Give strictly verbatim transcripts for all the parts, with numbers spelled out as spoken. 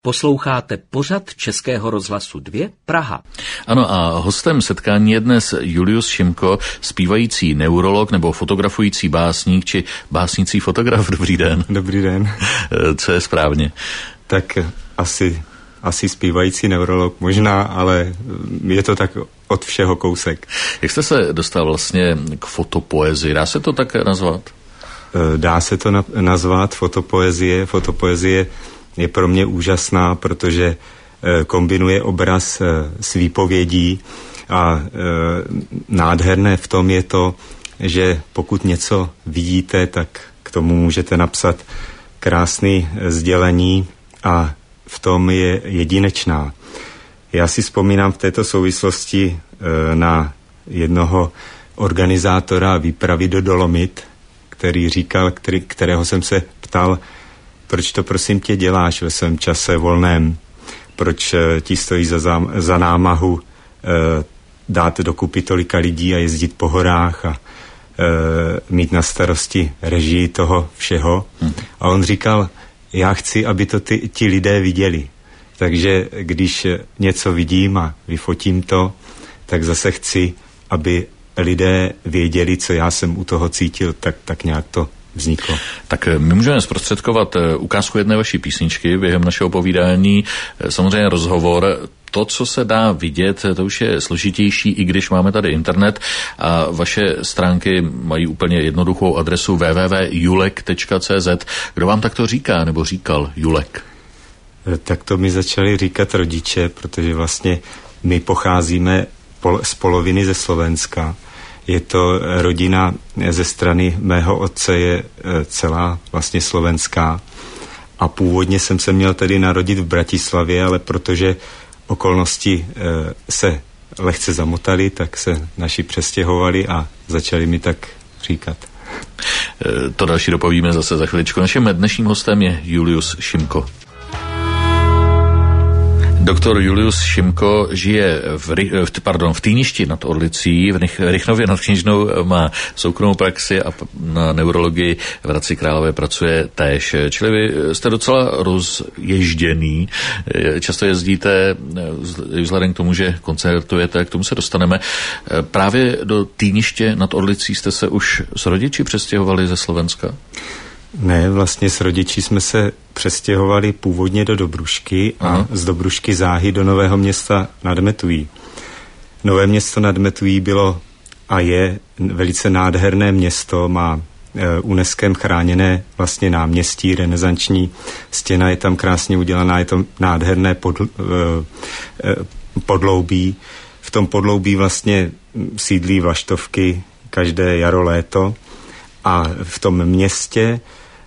Posloucháte pořad Českého rozhlasu dva Praha. Ano, a hostem setkání je dnes Julius Šimko, zpívající neurolog nebo fotografující básník či básnící fotograf. Dobrý den. Dobrý den. Co je správně? Tak asi, asi zpívající neurolog možná, ale je to tak od všeho kousek. Jak jste se dostal vlastně k fotopoezii? Dá se to tak nazvat? Dá se to nazvat fotopoezie. Fotopoezie je pro mě úžasná, protože kombinuje obraz s výpovědí a nádherné v tom je to, že pokud něco vidíte, tak k tomu můžete napsat krásné sdělení a v tom je jedinečná. Já si vzpomínám v této souvislosti na jednoho organizátora výpravy do Dolomit, který říkal, který, kterého jsem se ptal, proč to prosím tě děláš ve svém čase volném, proč ti stojí za, zám, za námahu e, dát dokupy tolika lidí a jezdit po horách a e, mít na starosti režii toho všeho. Hmm. A on říkal, já chci, aby to ty, ti lidé viděli. Takže když něco vidím a vyfotím to, tak zase chci, aby lidé věděli, co já jsem u toho cítil, tak, tak nějak to vzniklo. Tak my můžeme zprostředkovat ukázku jedné vaší písničky během našeho povídání. Samozřejmě rozhovor. To, co se dá vidět, to už je složitější, i když máme tady internet a vaše stránky mají úplně jednoduchou adresu w w w tečka julek tečka c z. Kdo vám takto říká, nebo říkal Julek? Tak to mi začali říkat rodiče, protože vlastně my pocházíme z poloviny ze Slovenska. Je to rodina ze strany mého otce, je celá vlastně slovenská. A původně jsem se měl tedy narodit v Bratislavě, ale protože okolnosti se lehce zamotaly, tak se naši přestěhovali a začali mi tak říkat. To další dopovíme zase za chviličku. Naším dnešním hostem je Julius Šimko. Doktor Julius Šimko žije v, v, pardon, v Týništi nad Orlicí, v Rychnově nad Kněžnou, má soukromou praxi a na neurologii v Hradci Králové pracuje též. Čili vy jste docela rozježděný, často jezdíte vzhledem k tomu, že koncertujete, k tomu se dostaneme. Právě do Týniště nad Orlicí jste se už s rodiči přestěhovali ze Slovenska? Ne, vlastně s rodiči jsme se přestěhovali původně do Dobrušky a Aha. z Dobrušky záhy do Nového Města nad Metují. Nové Město nad Metují bylo a je velice nádherné město, má e, UNESCO chráněné vlastně náměstí, renesanční stěna je tam krásně udělaná, je to nádherné pod, e, e, podloubí. V tom podloubí vlastně sídlí vlaštovky každé jaro, léto a v tom městě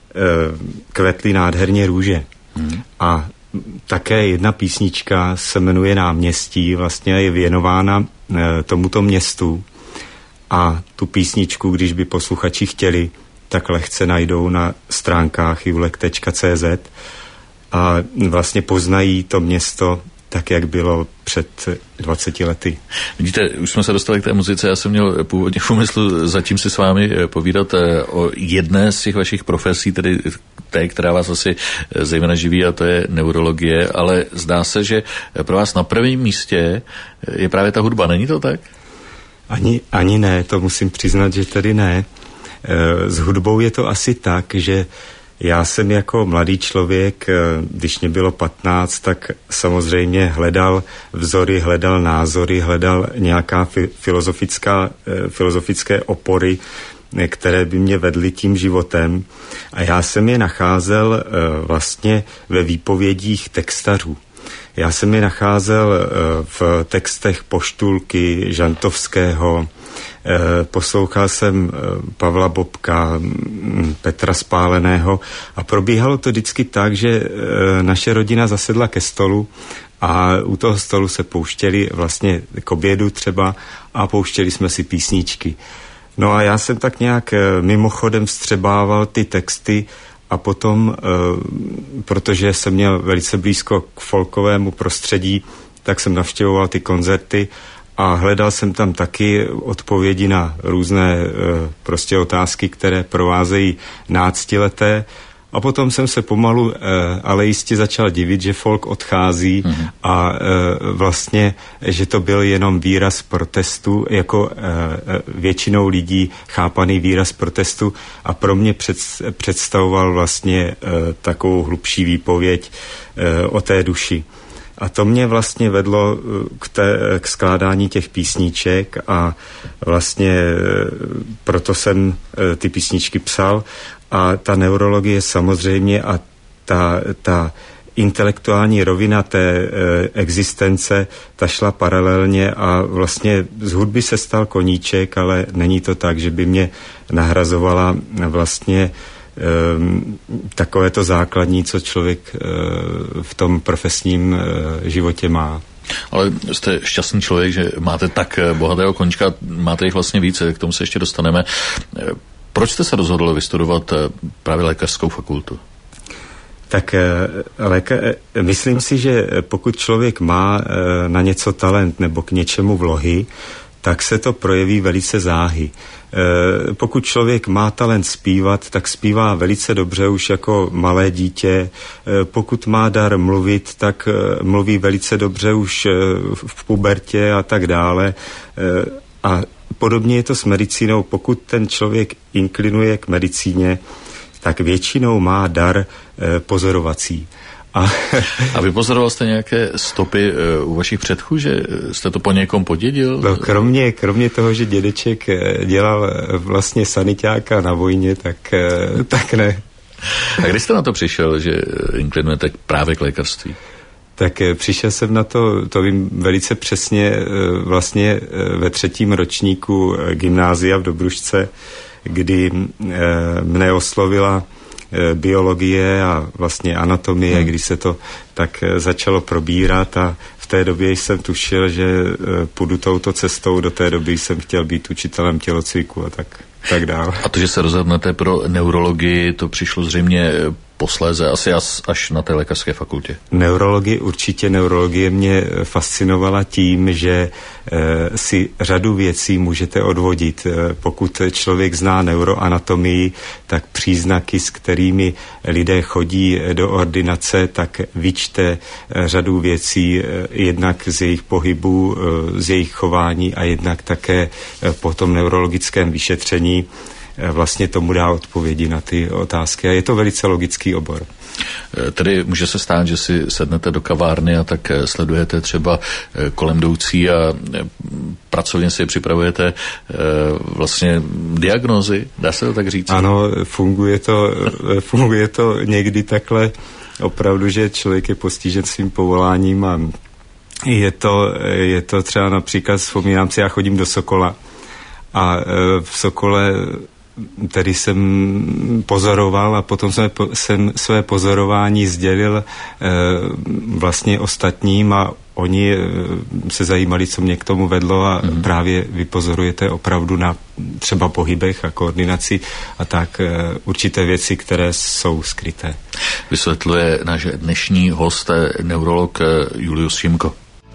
kvetly nádherně růže. Hmm. A také jedna písnička se jmenuje Náměstí, vlastně je věnována tomuto městu a tu písničku, když by posluchači chtěli, tak lehce najdou na stránkách julek tečka c z a vlastně poznají to město tak, jak bylo před dvaceti lety. Vidíte, už jsme se dostali k té muzice, já jsem měl původně v úmyslu zatím si s vámi povídat o jedné z těch vašich profesí, tedy té, která vás asi zejména živí, a to je neurologie, ale zdá se, že pro vás na prvním místě je právě ta hudba, není to tak? Ani, ani ne, to musím přiznat, že tedy ne. S hudbou je to asi tak, že já jsem jako mladý člověk, když mě bylo patnáct, tak samozřejmě hledal vzory, hledal názory, hledal nějaká fi- filozofická, filozofické opory, které by mě vedly tím životem. A já jsem je nacházel vlastně ve výpovědích textařů. Já jsem je nacházel v textech Poštulky, Žantovského, poslouchal jsem Pavla Bobka, Petra Spáleného a probíhalo to vždycky tak, že naše rodina zasedla ke stolu a u toho stolu se pouštěli vlastně k obědu třeba a pouštěli jsme si písničky. No a já jsem tak nějak mimochodem vstřebával ty texty a potom, protože jsem měl velice blízko k folkovému prostředí, tak jsem navštěvoval ty koncerty a hledal jsem tam taky odpovědi na různé prostě otázky, které provázejí náctileté A potom jsem se pomalu, ale jistě začal divit, že folk odchází mm-hmm. a vlastně, že to byl jenom výraz protestu, jako většinou lidí chápaný výraz protestu a pro mě představoval vlastně takovou hlubší výpověď o té duši. A to mě vlastně vedlo k, té, k skládání těch písniček a vlastně proto jsem ty písničky psal. A ta neurologie samozřejmě a ta, ta intelektuální rovina té e, existence, ta šla paralelně a vlastně z hudby se stal koníček, ale není to tak, že by mě nahrazovala vlastně e, takové to základní, co člověk e, v tom profesním e, životě má. Ale jste šťastný člověk, že máte tak bohatého koníčka, máte jich vlastně více, k tomu se ještě dostaneme. Proč jste se rozhodl vystudovat právě lékařskou fakultu? Tak léka, myslím si, že pokud člověk má na něco talent nebo k něčemu vlohy, tak se to projeví velice záhy. Pokud člověk má talent zpívat, tak zpívá velice dobře už jako malé dítě. Pokud má dar mluvit, tak mluví velice dobře už v pubertě a tak dále. A podobně je to s medicínou. Pokud ten člověk inklinuje k medicíně, tak většinou má dar e, pozorovací. A, a vypozoroval jste nějaké stopy e, u vašich předků, že jste to po někom podědil? No, kromě, kromě toho, že dědeček dělal vlastně saniťáka na vojně, tak, e, tak ne. A kdy jste na to přišel, že inklinujete právě k lékařství? Tak přišel jsem na to, to vím velice přesně, vlastně ve třetím ročníku gymnázia v Dobrušce, kdy mne oslovila biologie a vlastně anatomie, hmm. kdy se to tak začalo probírat a v té době jsem tušil, že půjdu touto cestou, do té doby jsem chtěl být učitelem tělocviku a tak, tak dále. A to, že se rozhodnete pro neurologii, to přišlo zřejmě posléze asi až na té lékařské fakultě. Neurologie, určitě neurologie mě fascinovala tím, že e, si řadu věcí můžete odvodit. E, pokud člověk zná neuroanatomii, tak příznaky, s kterými lidé chodí do ordinace, tak vyčte e, řadu věcí, e, jednak z jejich pohybu, e, z jejich chování a jednak také e, po tom neurologickém vyšetření vlastně tomu dá odpovědi na ty otázky a je to velice logický obor. Tedy může se stát, že si sednete do kavárny a tak sledujete třeba kolem jdoucí a pracovně si připravujete vlastně diagnózy, dá se to tak říct? Ano, funguje to, funguje to někdy takhle opravdu, že člověk je postižen svým povoláním a je to, je to třeba například, vzpomínám si, já chodím do Sokola a v Sokole tedy jsem pozoroval a potom jsem, jsem své pozorování sdělil e, vlastně ostatním a oni e, se zajímali, co mě k tomu vedlo a mm. právě vy pozorujete opravdu na třeba pohybech a koordinaci a tak e, určité věci, které jsou skryté. Vysvětluje náš dnešní host, neurolog Julius Šimko.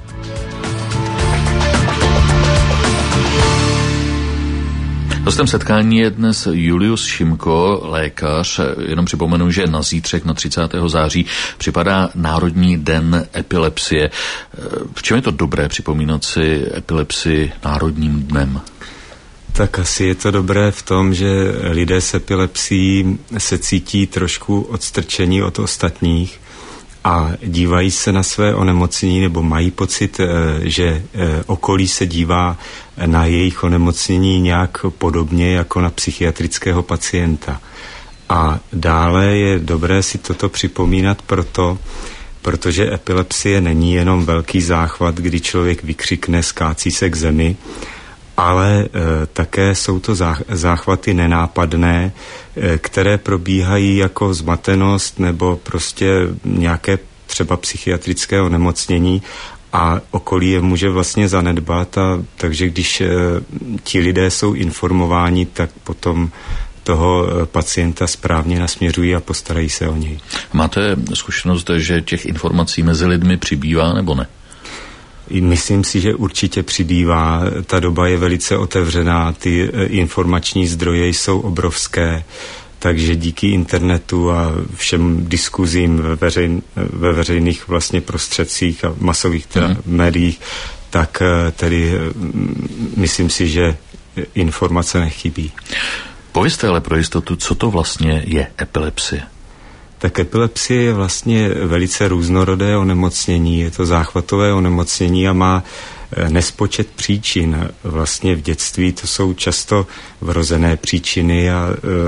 Hostem setkání je dnes Julius Šimko, lékař. Jenom připomenu, že na zítřek, na třicátého září, připadá Národní den epilepsie. V čem je to dobré připomínat si epilepsii Národním dnem? Tak asi je to dobré v tom, že lidé s epilepsií se cítí trošku odstrčení od ostatních a dívají se na své onemocnění nebo mají pocit, že okolí se dívá na jejich onemocnění nějak podobně jako na psychiatrického pacienta. A dále je dobré si toto připomínat proto, protože epilepsie není jenom velký záchvat, kdy člověk vykřikne, skácí se k zemi, ale e, také jsou to záchvaty nenápadné, e, které probíhají jako zmatenost nebo prostě nějaké třeba psychiatrické onemocnění a okolí je může vlastně zanedbat a takže když e, ti lidé jsou informováni, tak potom toho pacienta správně nasměřují a postarají se o něj. Máte zkušenost, že těch informací mezi lidmi přibývá nebo ne? Myslím si, že určitě přibývá. Ta doba je velice otevřená, ty informační zdroje jsou obrovské, takže díky internetu a všem diskuzím ve, veřejn, ve veřejných vlastně prostředcích a masových teda mm. médiích, tak tedy myslím si, že informace nechybí. Povězte ale pro jistotu, co to vlastně je epilepsie? Tak epilepsie je vlastně velice různorodé onemocnění, je to záchvatové onemocnění a má nespočet příčin. Vlastně v dětství to jsou často vrozené příčiny a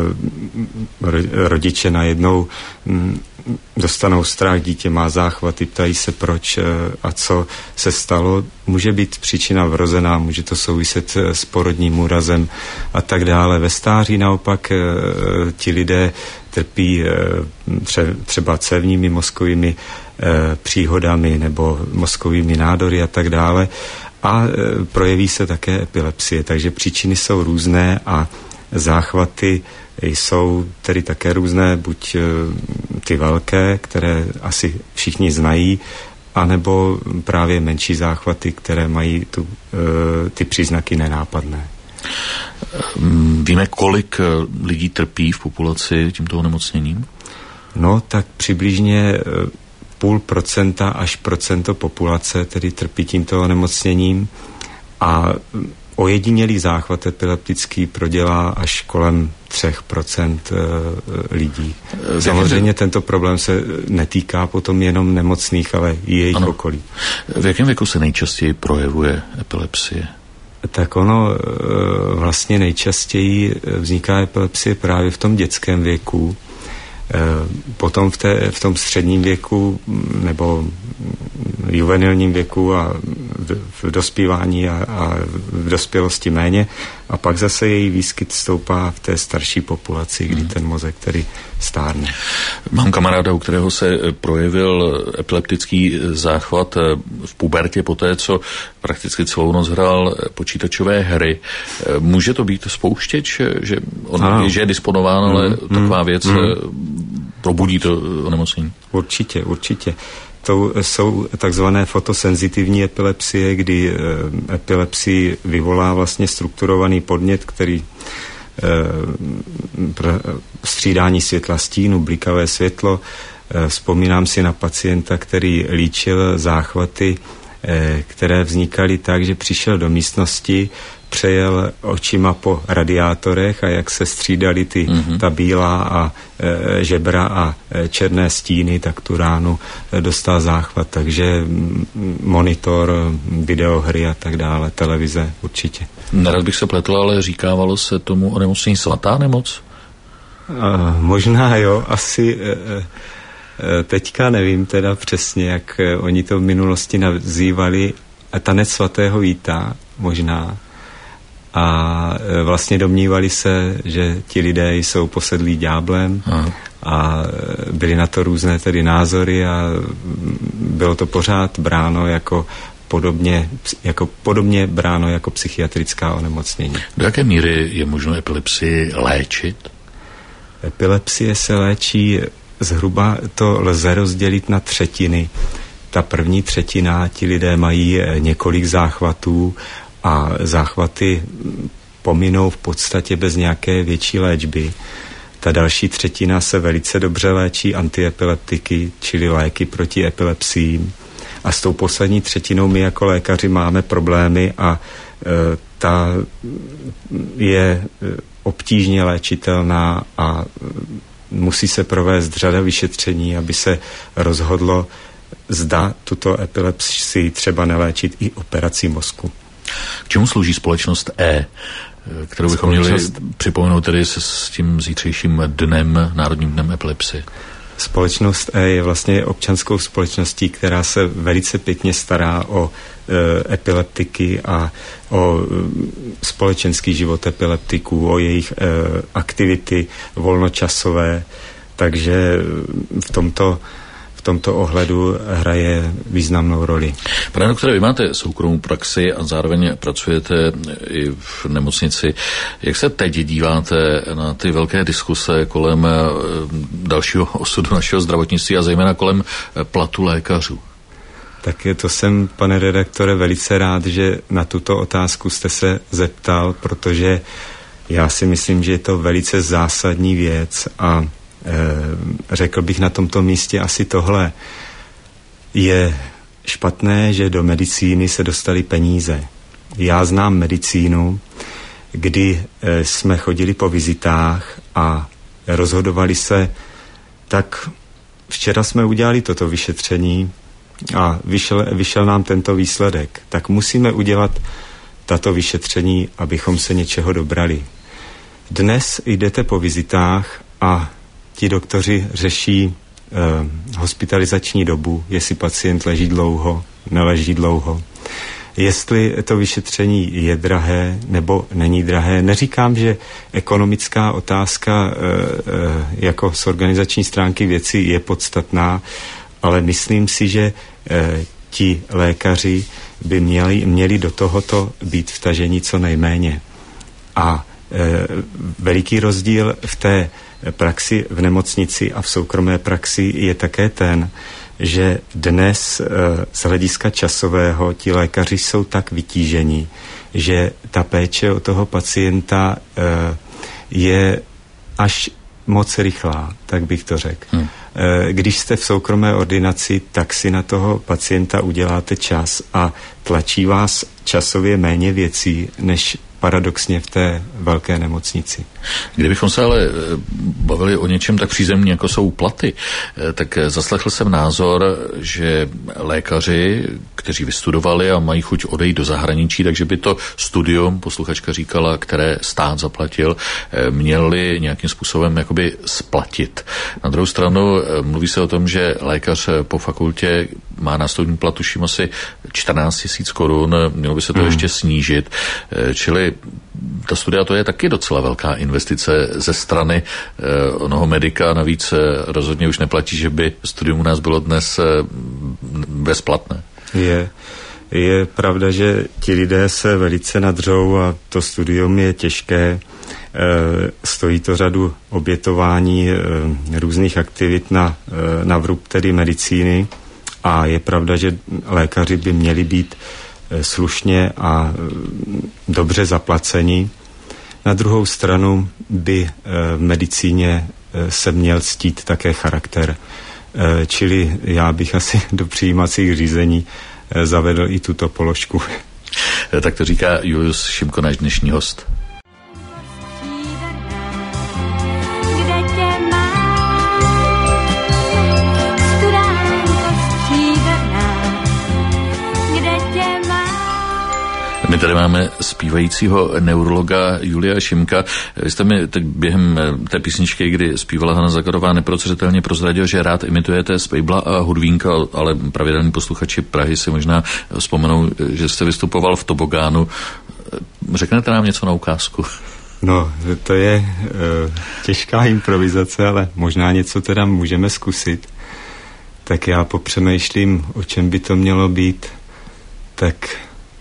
e, rodiče najednou m, dostanou strach, dítě má záchvaty, ptají se proč e, a co se stalo. Může být příčina vrozená, může to souviset s porodním úrazem a tak dále. Ve stáří naopak e, ti lidé trpí e, tře, třeba cévními mozkovými e, příhodami nebo mozkovými nádory a tak dále. A e, projeví se také epilepsie, takže příčiny jsou různé a záchvaty jsou tedy také různé, buď e, ty velké, které asi všichni znají, anebo právě menší záchvaty, které mají tu, e, ty příznaky nenápadné. Víme, kolik lidí trpí v populaci tímto onemocněním? No, tak přibližně půl procenta až procento populace tedy trpí tímto onemocněním a ojedinělý záchvat epileptický prodělá až kolem tři procenta lidí. Samozřejmě tento problém se netýká potom jenom nemocných, ale i jejich ano. okolí. V jakém věku se nejčastěji projevuje epilepsie? Tak ono vlastně nejčastěji vzniká epilepsie právě v tom dětském věku. Potom v, té, v tom středním věku nebo juvenilním věku a v, v dospívání a, a v dospělosti méně a pak zase její výskyt stoupá v té starší populaci, kdy ten mozek tedy stárne. Mám kamaráda, u kterého se projevil epileptický záchvat v pubertě poté, co prakticky celou noc hrál počítačové hry. Může to být spouštěč, že on že je disponován, ale mm, taková věc mm. probudí to onemocnění? Určitě, určitě. To jsou takzvané fotosenzitivní epilepsie, kdy e, epilepsii vyvolá vlastně strukturovaný podnět, který e, pr, střídání světla stínu, blikavé světlo. E, vzpomínám si na pacienta, který líčil záchvaty, e, které vznikaly tak, že přišel do místnosti, přejel očima po radiátorech a jak se střídali ty, mm-hmm. ta bílá a e, žebra a e, černé stíny, tak tu ránu e, dostal záchvat. Takže m, monitor, videohry a tak dále, televize určitě. Nerad bych se pletl, ale říkávalo se tomu onemocnění svatá nemoc? E, možná jo, asi e, e, teďka nevím teda přesně, jak e, oni to v minulosti nazývali. Tanec svatého Víta, možná. A vlastně domnívali se, že ti lidé jsou posedlí ďáblem Aha. a byly na to různé tedy názory a bylo to pořád bráno jako podobně, jako podobně bráno jako psychiatrická onemocnění. Do jaké míry je možno epilepsii léčit? Epilepsie se léčí zhruba, to lze rozdělit na třetiny. Ta první třetina, ti lidé mají několik záchvatů a záchvaty pominou v podstatě bez nějaké větší léčby. Ta další třetina se velice dobře léčí antiepileptiky, čili léky proti epilepsiím. A s tou poslední třetinou my jako lékaři máme problémy a e, ta je obtížně léčitelná a musí se provést řada vyšetření, aby se rozhodlo, zda tuto epilepsii třeba neléčit i operací mozku. K čemu slouží společnost E, kterou bychom společnost... měli připomenout tedy se s tím zítřejším dnem, Národním dnem epilepsie? Společnost E je vlastně občanskou společností, která se velice pěkně stará o e, epileptiky a o e, společenský život epileptiků, o jejich e, aktivity volnočasové, takže v tomto v tomto ohledu hraje významnou roli. Pane doktore, vy máte soukromou praxi a zároveň pracujete i v nemocnici. Jak se teď díváte na ty velké diskuse kolem dalšího osudu našeho zdravotnictví a zejména kolem platu lékařů? Tak to jsem, pane redaktore, velice rád, že na tuto otázku jste se zeptal, protože Já si myslím, že je to velice zásadní věc a e, řekl bych na tomto místě asi tohle. Je špatné, že do medicíny se dostaly peníze. Já znám medicínu, kdy e, jsme chodili po vizitách a rozhodovali se, tak včera jsme udělali toto vyšetření a vyšel, vyšel nám tento výsledek. Tak musíme udělat tato vyšetření, abychom se něčeho dobrali. Dnes jdete po vizitách a ti doktoři řeší eh, hospitalizační dobu, jestli pacient leží dlouho, neleží dlouho. Jestli to vyšetření je drahé nebo není drahé. Neříkám, že ekonomická otázka e, e, jako z organizační stránky věci je podstatná, ale myslím si, že e, ti lékaři by měli, měli do tohoto být vtaženi co nejméně. A e, veliký rozdíl v té praxi v nemocnici a v soukromé praxi je také ten, že dnes z hlediska časového ti lékaři jsou tak vytížení, že ta péče o toho pacienta je až moc rychlá, tak bych to řekl. Hmm. Když jste v soukromé ordinaci, tak si na toho pacienta uděláte čas a tlačí vás časově méně věcí, než paradoxně v té velké nemocnici. Kdybychom se ale bavili o něčem tak přízemní, jako jsou platy, tak zaslechl jsem názor, že lékaři, kteří vystudovali a mají chuť odejít do zahraničí, takže by to studium, posluchačka říkala, které stát zaplatil, měli nějakým způsobem jakoby splatit. Na druhou stranu mluví se o tom, že lékař po fakultě má na studijní plat tuším asi čtrnáct tisíc korun, mělo by se to hmm. ještě snížit, čili ta studia to je taky docela velká investice ze strany eh, onoho medika, navíc eh, rozhodně už neplatí, že by studium u nás bylo dnes eh, bezplatné. Je, je pravda, že ti lidé se velice nadřou a to studium je těžké, eh, stojí to řadu obětování eh, různých aktivit na, eh, na vrub tedy medicíny a je pravda, že lékaři by měli být slušně a dobře zaplaceni. Na druhou stranu by v medicíně se měl ctít také charakter. Čili já bych asi do přijímacích řízení zavedl i tuto položku. Tak to říká Julius Šimko, náš dnešní host. My tady máme zpívajícího neurologa Julia Šimka. Vy jste mi teď během té písničky, kdy zpívala Hana Zakarová, neprozřetelně prozradil, že rád imitujete Spejbla a Hudvínka, ale pravidelní posluchači Prahy si možná vzpomenou, že jste vystupoval v Tobogánu. Řeknete nám něco na ukázku? No, to je uh, těžká improvizace, ale možná něco teda můžeme zkusit. Tak já popřemýšlím, o čem by to mělo být. Tak...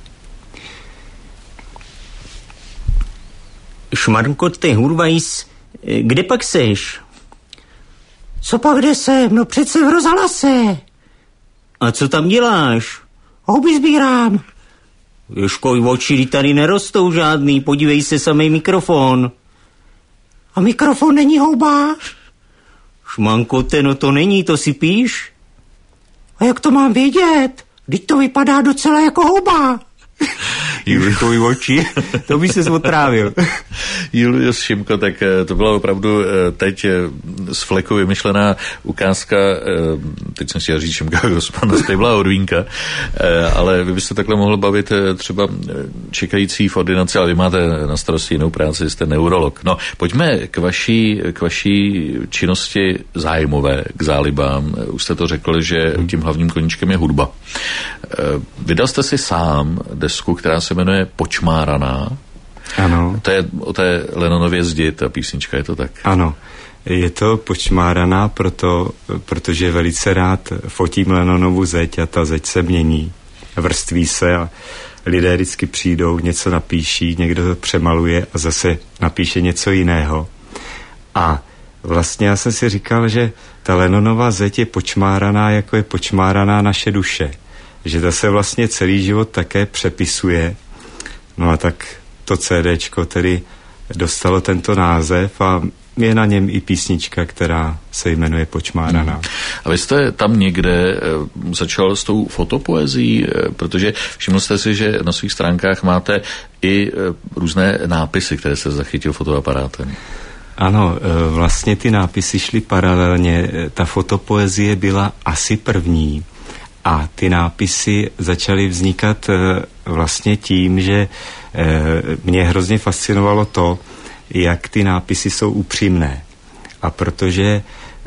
Šmarko, ty hurvajs, kde pak seš? Co pak kde jsem? No přece v rozhlase. A co tam děláš? Houby sbírám. Jožkoj, oči tady nerostou žádný, podívej se, samej mikrofon. A mikrofon není houba? Šmankote, no to není, to si píš? A jak to mám vědět? Vždyť to vypadá docela jako houba. Juliškovi oči, to by se otrávil. Julius Šimko, tak to byla opravdu teď z fleku vymyšlená ukázka, teď jsem si chtěl říct Šimka Grossmana, Spejbla a Hudvínka, ale vy byste takhle mohl bavit třeba čekající v ordinaci, ale vy máte na starosti jinou práci, jste neurolog. No, pojďme k vaší, k vaší činnosti zájmové, k zálibám. Už jste to řekl, že tím hlavním koníčkem je hudba. Vydal jste si sám desku, která se jmenuje Počmáraná. Ano. To je o té Lennonově zdi, ta písnička, je to tak? Ano. Je to Počmáraná, proto, protože velice rád fotím Lennonovu zeď a ta zeď se mění. Vrství se a lidé vždycky přijdou, něco napíší, někdo to přemaluje a zase napíše něco jiného. A vlastně já jsem si říkal, že ta Lennonova zeď je počmáraná, jako je počmáraná naše duše. Že ta se vlastně celý život také přepisuje. No a tak to CDčko tedy dostalo tento název a je na něm i písnička, která se jmenuje Počmáraná. Hmm. A vy jste tam někde začal s tou fotopoezí, protože všiml jste si, že na svých stránkách máte i různé nápisy, které se zachytil fotoaparátem. Ano, vlastně ty nápisy šly paralelně. Ta fotopoezie byla asi první a ty nápisy začaly vznikat vlastně tím, že mě hrozně fascinovalo to, jak ty nápisy jsou upřímné. A protože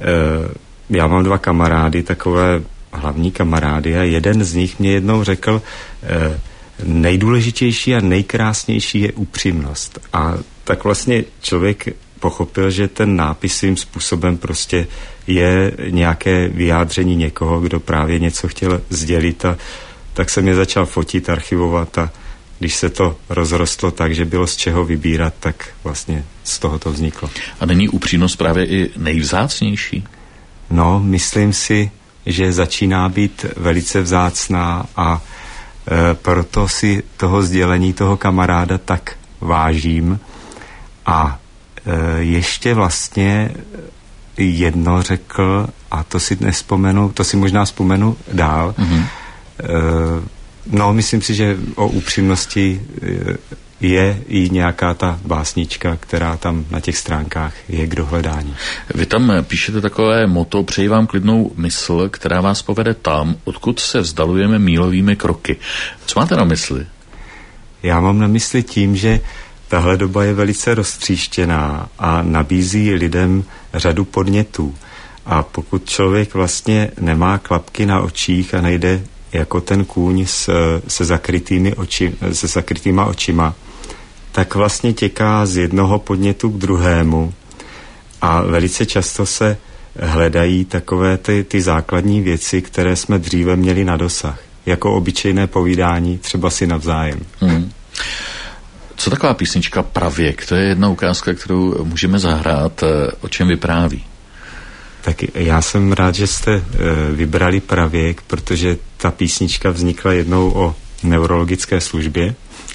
já mám dva kamarády, takové hlavní kamarády a jeden z nich mě jednou řekl, nejdůležitější a nejkrásnější je upřímnost. A tak vlastně člověk pochopil, že ten nápis svým způsobem prostě je nějaké vyjádření někoho, kdo právě něco chtěl sdělit a tak jsem je začal fotit, archivovat a když se to rozrostlo tak, že bylo z čeho vybírat, tak vlastně z toho to vzniklo. A není upřímnost právě i nejvzácnější? No, myslím si, že začíná být velice vzácná a e, proto si toho sdělení toho kamaráda tak vážím a e, ještě vlastně jedno řekl a to si nespomenu, to si možná vzpomenu dál. Mm-hmm. E, no, myslím si, že o upřímnosti je i nějaká ta básnička, která tam na těch stránkách je k dohledání. Vy tam píšete takové motto: přeji vám klidnou mysl, která vás povede tam, odkud se vzdalujeme mílovými kroky. Co máte na mysli? Já mám na mysli tím, že tahle doba je velice roztříštěná a nabízí lidem řadu podnětů. A pokud člověk vlastně nemá klapky na očích a nejde jako ten kůň s, se, zakrytými oči, se zakrytýma očima, tak vlastně těká z jednoho podnětu k druhému a velice často se hledají takové ty, ty základní věci, které jsme dříve měli na dosah, jako obyčejné povídání, třeba si navzájem. Hmm. Co taková písnička Pravěk? To je jedna ukázka, kterou můžeme zahrát. O čem vypráví? Tak já jsem rád, že jste e, vybrali Pravěk, protože ta písnička vznikla jednou o neurologické službě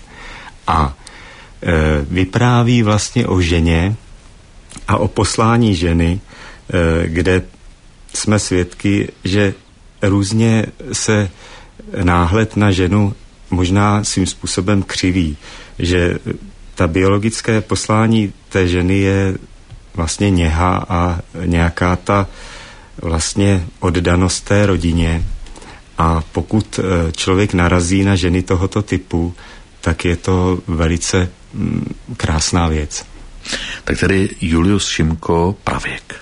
a e, vypráví vlastně o ženě a o poslání ženy, e, kde jsme svědky, že různě se náhled na ženu možná svým způsobem křiví, že ta biologické poslání té ženy je vlastně něha a nějaká ta vlastně oddanost té rodině a pokud člověk narazí na ženy tohoto typu, tak je to velice mm, krásná věc. Tak tedy Julius Šimko, Pravěk.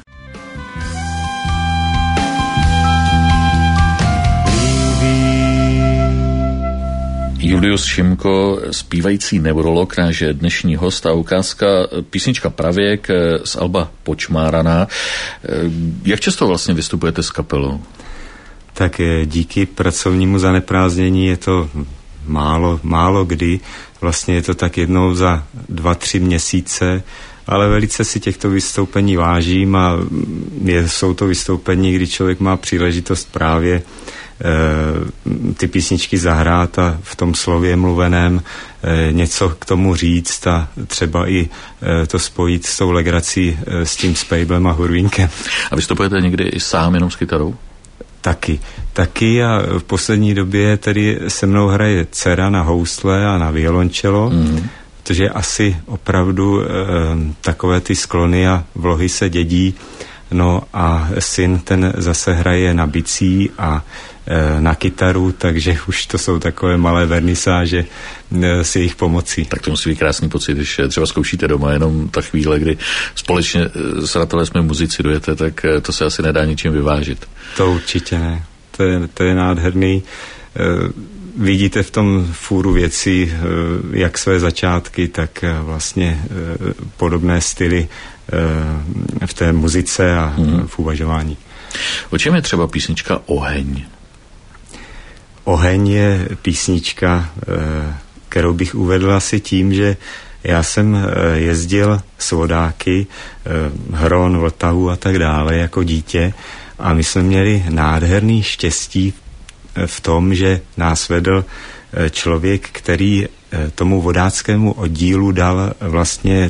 Julius Šimko, zpívající neurolog, náš dnešní host a ukázka písnička Pravěk z alba Počmáraná. Jak často vlastně vystupujete s kapelou? Tak díky pracovnímu zaneprázdnění je to málo, málo kdy. Vlastně je to tak jednou za dva, tři měsíce, ale velice si těchto vystoupení vážím a je, jsou to vystoupení, kdy člověk má příležitost právě ty písničky zahrát a v tom slově mluveném něco k tomu říct a třeba i to spojit s tou legrací s tím Spejblem a Hurvínkem. A vystupujete někdy i sám jenom s kytarou? Taky. Taky a v poslední době tedy se mnou hraje dcera na housle a na violončelo, mm. protože asi opravdu e, takové ty sklony a vlohy se dědí. No a syn ten zase hraje na bicí a e, na kytaru, takže už to jsou takové malé vernisáže e, s jejich pomocí. Tak to musí být krásný pocit, když třeba zkoušíte doma, jenom ta chvíle, kdy společně s Ratelé jsme muzici dojete, tak to se asi nedá ničím vyvážit. To určitě ne. To je, to je nádherný. E, vidíte v tom fůru věcí, e, jak své začátky, tak vlastně e, podobné styly v té muzice a hmm. v uvažování. O čem je třeba písnička Oheň? Oheň je písnička, kterou bych uvedl asi tím, že já jsem jezdil s vodáky, Hron, Vltavu a tak dále jako dítě a my jsme měli nádherný štěstí v tom, že nás vedl člověk, který tomu vodáckému oddílu dal vlastně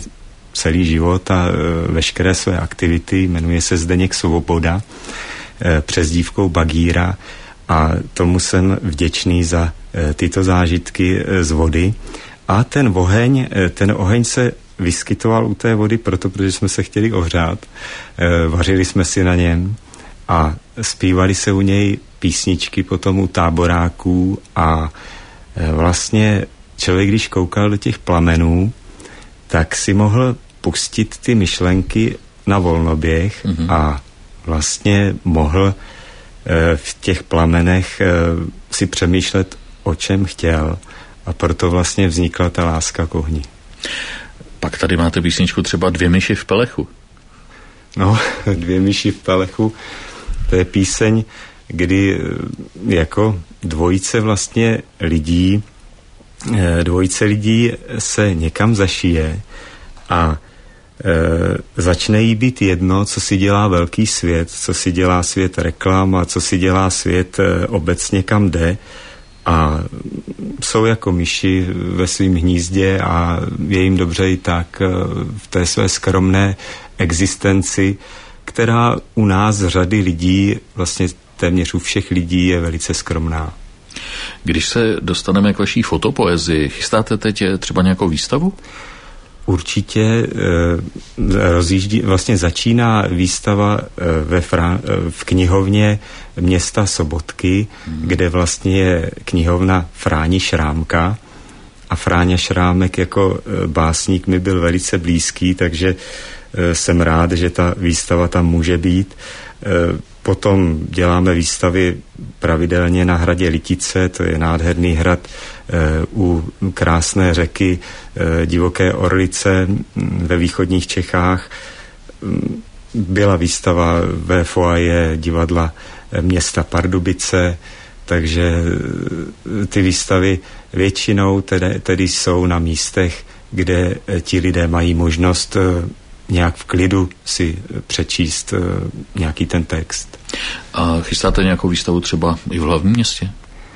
celý život a veškeré své aktivity, jmenuje se Zdeněk Svoboda, přezdívkou Bagíra, a tomu jsem vděčný za tyto zážitky z vody. A ten oheň, ten oheň se vyskytoval u té vody proto, protože jsme se chtěli ohřát. Vařili jsme si na něm a zpívali se u něj písničky potom u táboráků a vlastně člověk, když koukal do těch plamenů, tak si mohl pustit ty myšlenky na volnoběh mm-hmm. a vlastně mohl v těch plamenech si přemýšlet, o čem chtěl, a proto vlastně vznikla ta láska k ohni. Pak tady máte písničku třeba Dvě myši v pelechu. No, Dvě myši v pelechu, to je píseň, kdy jako dvojice vlastně lidí, dvojice lidí se někam zašije a e, začne jí být jedno, co si dělá velký svět, co si dělá svět reklam a co si dělá svět e, obecně kam jde, a jsou jako myši ve svým hnízdě a je jim dobře i tak e, v té své skromné existenci, která u nás řady lidí, vlastně téměř u všech lidí, je velice skromná. Když se dostaneme k vaší fotopoezii, chystáte teď třeba nějakou výstavu? Určitě e, rozjíždí, vlastně začíná výstava e, ve Fra, e, v knihovně města Sobotky, hmm. kde vlastně je knihovna Fráni Šrámka, a Fráňa Šrámek jako e, básník mi byl velice blízký, takže e, jsem rád, že ta výstava tam může být. E, Potom děláme výstavy pravidelně na hradě Litice, to je nádherný hrad e, u krásné řeky e, Divoké Orlice ve východních Čechách. Byla výstava ve foaje divadla města Pardubice, takže ty výstavy většinou tedy, tedy jsou na místech, kde ti lidé mají možnost nějak v klidu si přečíst nějaký ten text. A chystáte nějakou výstavu třeba i v hlavním městě?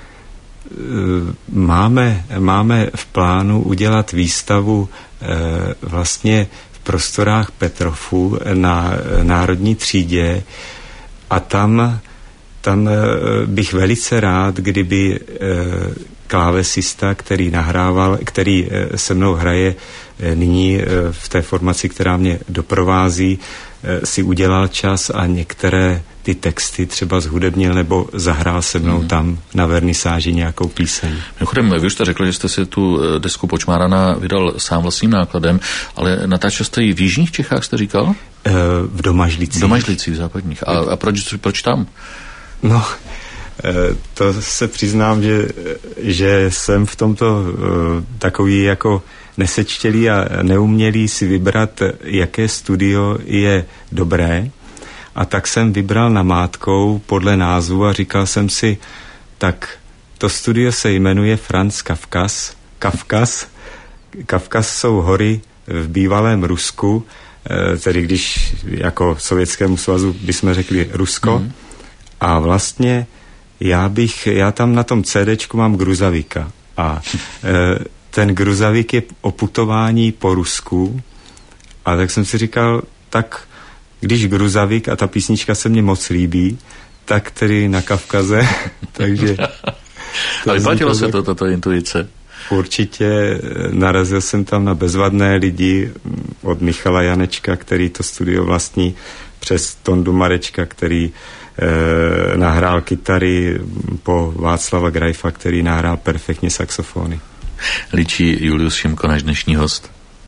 Máme, máme v plánu udělat výstavu vlastně v prostorách Petrofu na Národní třídě, a tam, tam bych velice rád, kdyby klávesista, který nahrával, který se mnou hraje nyní v té formaci, která mě doprovází, si udělal čas a některé ty texty třeba zhudebnil nebo zahrál se mnou mm. tam na vernisáži nějakou píseň. Mimochodem, vy už jste řekl, že jste si tu desku Počmárana vydal sám vlastním nákladem, ale natáčel jste ji v jižních Čechách, jste říkal? V Domažlicích. V Domažlicích, v západních. A, a proč, proč tam? No, to se přiznám, že, že jsem v tomto takový jako nesečtělý a neumělý si vybrat, jaké studio je dobré. A tak jsem vybral namátkou podle názvu a říkal jsem si, tak to studio se jmenuje Franz Kafkas. Kafkas. Kavkaz jsou hory v bývalém Rusku, tedy když jako Sovětskému svazu bychom řekli Rusko. Mm. A vlastně já bych, já tam na tom CDčku mám Gruzavika a e, ten Gruzavik je o putování po Rusku, a tak jsem si říkal, tak když Gruzavik a ta písnička se mně moc líbí, tak tedy na Kavkaze, takže... A vyplatilo se to, tato intuice? Určitě, narazil jsem tam na bezvadné lidi, od Michala Janečka, který to studio vlastní, přes Tondu Marečka, který eh, nahrál kytary, po Václava Grajfa, který nahrál perfektně saxofony. Líčí Julius Šimko, náš dnešní host.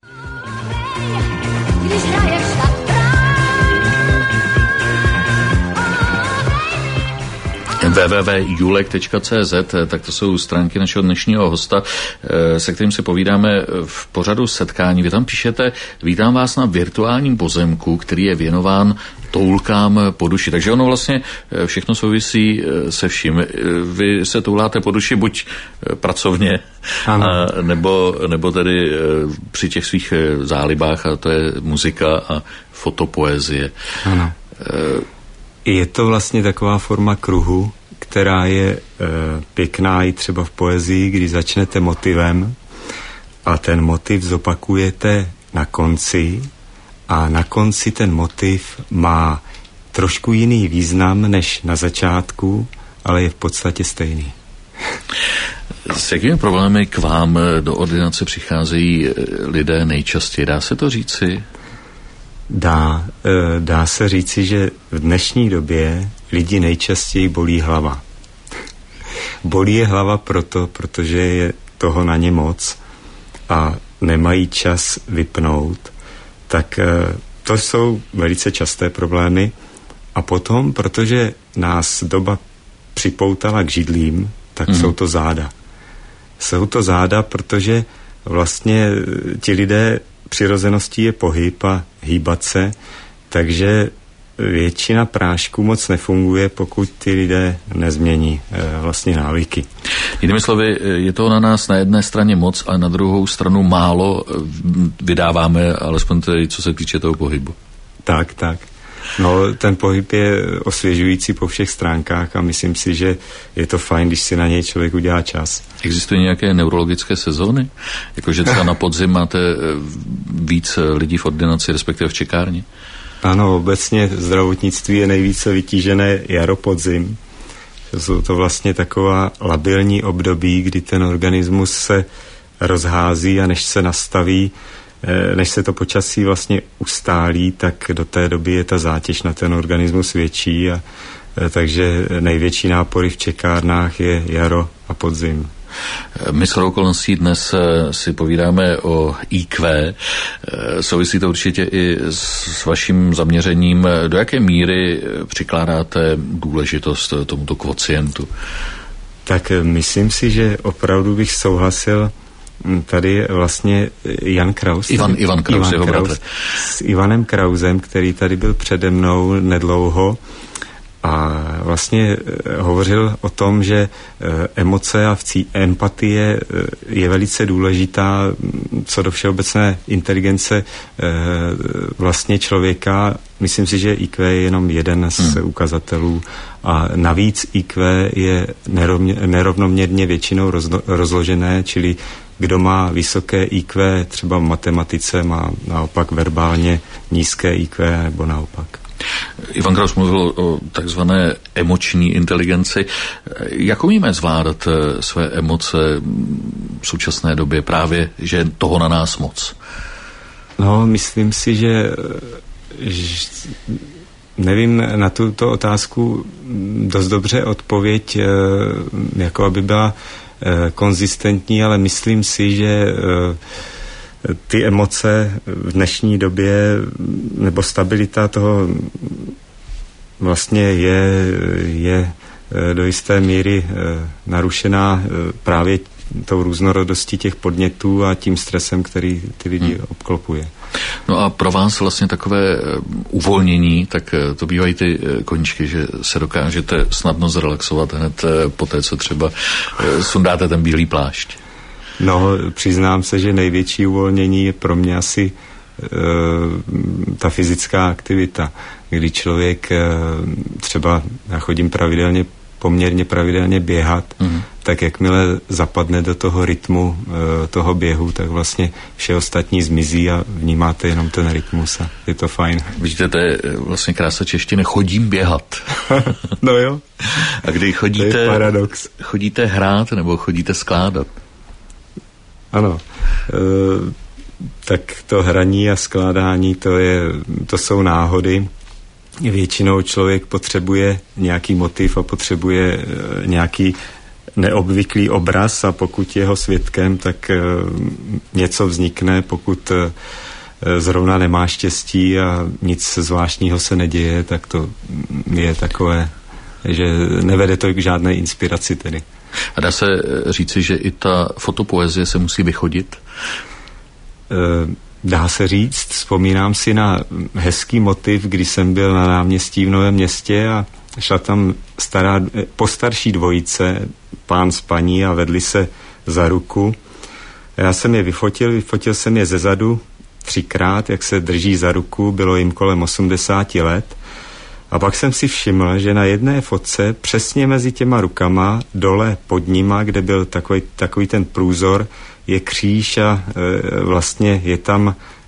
w w w tečka julek tečka c z, tak to jsou stránky našeho dnešního hosta, se kterým se povídáme v pořadu setkání. Vy tam píšete, vítám vás na virtuálním pozemku, který je věnován toulkám po duši. Takže ono vlastně všechno souvisí se vším. Vy se touláte po duši buď pracovně, a, nebo, nebo tedy při těch svých zálibách, a to je muzika a fotopoezie. Ano. Je to vlastně taková forma kruhu, která je e, pěkná i třeba v poezii, kdy začnete motivem a ten motiv zopakujete na konci a na konci ten motiv má trošku jiný význam než na začátku, ale je v podstatě stejný. S jakými problémy k vám do ordinace přicházejí lidé nejčastěji? Dá se to říci? Dá, dá se říci, že v dnešní době lidi nejčastěji bolí hlava. Bolí je hlava proto, protože je toho na ně moc a nemají čas vypnout. Tak to jsou velice časté problémy. A potom, protože nás doba připoutala k židlím, tak mm. jsou to záda. Jsou to záda, protože vlastně ti lidé přirozeností je pohyb a hýbat se, takže většina prášků moc nefunguje, pokud ty lidé nezmění e, vlastně návyky. Jinými slovy, je to na nás na jedné straně moc, a na druhou stranu málo vydáváme, alespoň tedy, co se týče toho pohybu. Tak, tak. No, ten pohyb je osvěžující po všech stránkách a myslím si, že je to fajn, když si na něj člověk udělá čas. Existují nějaké neurologické sezóny? Jakože třeba na podzim máte víc lidí v ordinaci, respektive v čekárně? Ano, obecně zdravotnictví je nejvíce vytížené jaro, podzim. Jsou to vlastně taková labilní období, kdy ten organismus se rozhází a než se nastaví, než se to počasí vlastně ustálí, tak do té doby je ta zátěž na ten organismus větší a takže největší nápory v čekárnách je jaro a podzim. My shodou okolností dnes si povídáme o í kvé. Souvisí to určitě i s vaším zaměřením. Do jaké míry přikládáte důležitost tomuto kvocientu? Tak myslím si, že opravdu bych souhlasil. Tady je vlastně Jan Kraus. Ivan, Ivan Kraus, Ivan Kraus s Ivanem Krausem, který tady byl přede mnou nedlouho a vlastně hovořil o tom, že emoce a empatie je velice důležitá co do všeobecné inteligence vlastně člověka. Myslím si, že í kvé je jenom jeden z hmm. ukazatelů a navíc í kvé je nerovně, nerovnoměrně většinou rozlo, rozložené, čili kdo má vysoké í kvé třeba v matematice, má naopak verbálně nízké í kvé nebo naopak. Ivan Kraus mluvil o takzvané emoční inteligenci. Jak umíme zvládat své emoce v současné době právě, že je toho na nás moc? No, myslím si, že, že nevím na tuto otázku dost dobře odpověď, jako aby byla konzistentní, ale myslím si, že ty emoce v dnešní době nebo stabilita toho vlastně je, je do jisté míry narušená právě tou různorodostí těch podnětů a tím stresem, který ty lidi hmm. obklopuje. No a pro vás vlastně takové uvolnění, tak to bývají ty koníčky, že se dokážete snadno zrelaxovat hned po té, co třeba sundáte ten bílý plášť. No, přiznám se, že největší uvolnění je pro mě asi e, ta fyzická aktivita, kdy člověk e, třeba, já chodím pravidelně, poměrně pravidelně běhat, mm-hmm. tak jakmile zapadne do toho rytmu e, toho běhu, tak vlastně vše ostatní zmizí a vnímáte jenom ten rytmus a je to fajn. Vidíte, to je vlastně krása češtiny, chodím běhat. No jo. A kdy chodíte, to je paradox. Chodíte hrát nebo chodíte skládat? Ano, e, tak to hraní a skládání, to, je, to jsou náhody. Většinou člověk potřebuje nějaký motiv a potřebuje e, nějaký neobvyklý obraz a pokud je ho svědkem, tak e, něco vznikne, pokud e, zrovna nemá štěstí a nic zvláštního se neděje, tak to je takové, že nevede to k žádné inspiraci tedy. A dá se říci, že i ta fotopoezie se musí vychodit? Dá se říct. Vzpomínám si na hezký motiv, kdy jsem byl na náměstí v Novém Městě a šla tam stará, postarší dvojice, pán s paní a vedli se za ruku. Já jsem je vyfotil, vyfotil jsem je zezadu třikrát, jak se drží za ruku, bylo jim kolem osmdesáti let. A pak jsem si všiml, že na jedné fotce přesně mezi těma rukama, dole pod nima, kde byl takový, takový ten průzor, je kříž a e, vlastně je tam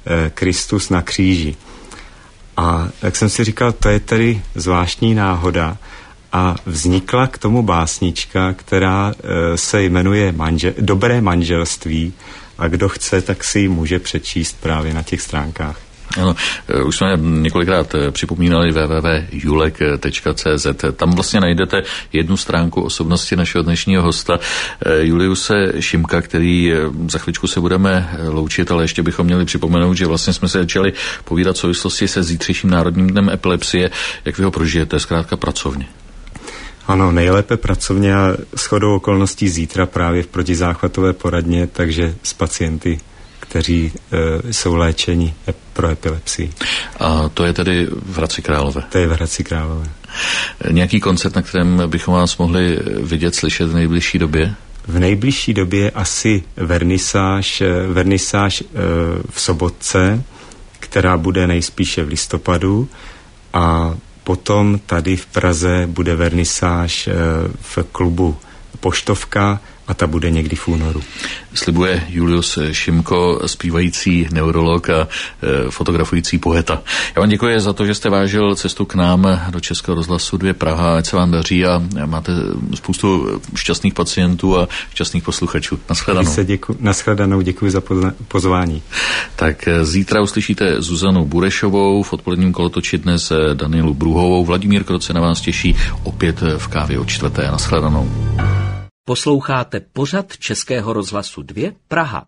Kristus na kříži. A jak jsem si říkal, to je tedy zvláštní náhoda a vznikla k tomu básnička, která se jmenuje manžel, Dobré manželství a kdo chce, tak si ji může přečíst právě na těch stránkách. Ano, už jsme několikrát připomínali w w w tečka julek tečka c z. Tam vlastně najdete jednu stránku osobnosti našeho dnešního hosta, Juliuse Šimka, který za chvíličku se budeme loučit, ale ještě bychom měli připomenout, že vlastně jsme se začali povídat v souvislosti se zítřejším Národním dnem epilepsie. Jak vy ho prožijete, zkrátka pracovně? Ano, nejlépe pracovně a shodou okolností zítra právě v protizáchvatové poradně, takže s pacienty, kteří e, jsou léčeni pro epilepsii. A to je tedy v Hradci Králové? To je v Hradci Králové. Nějaký koncert, na kterém bychom vás mohli vidět, slyšet v nejbližší době? V nejbližší době asi vernisáž, vernisáž e, v Sobotce, která bude nejspíše v listopadu, a potom tady v Praze bude vernisáž e, v klubu Poštovka a ta bude někdy v únoru. Slibuje Julius Šimko, zpívající neurolog a e, fotografující poeta. Já vám děkuji za to, že jste vážil cestu k nám do Českého rozhlasu dva Praha, ať se vám daří a máte spoustu šťastných pacientů a šťastných posluchačů. Naschledanou. Děku, naschledanou, děkuji za pozvání. Tak zítra uslyšíte Zuzanu Burešovou, v odpoledním kolotoči dnes Danielu Bruhovou. Vladimír Kroce na vás těší opět v kávě o čtvrté. Naschledanou. Posloucháte pořad Českého rozhlasu dva Praha.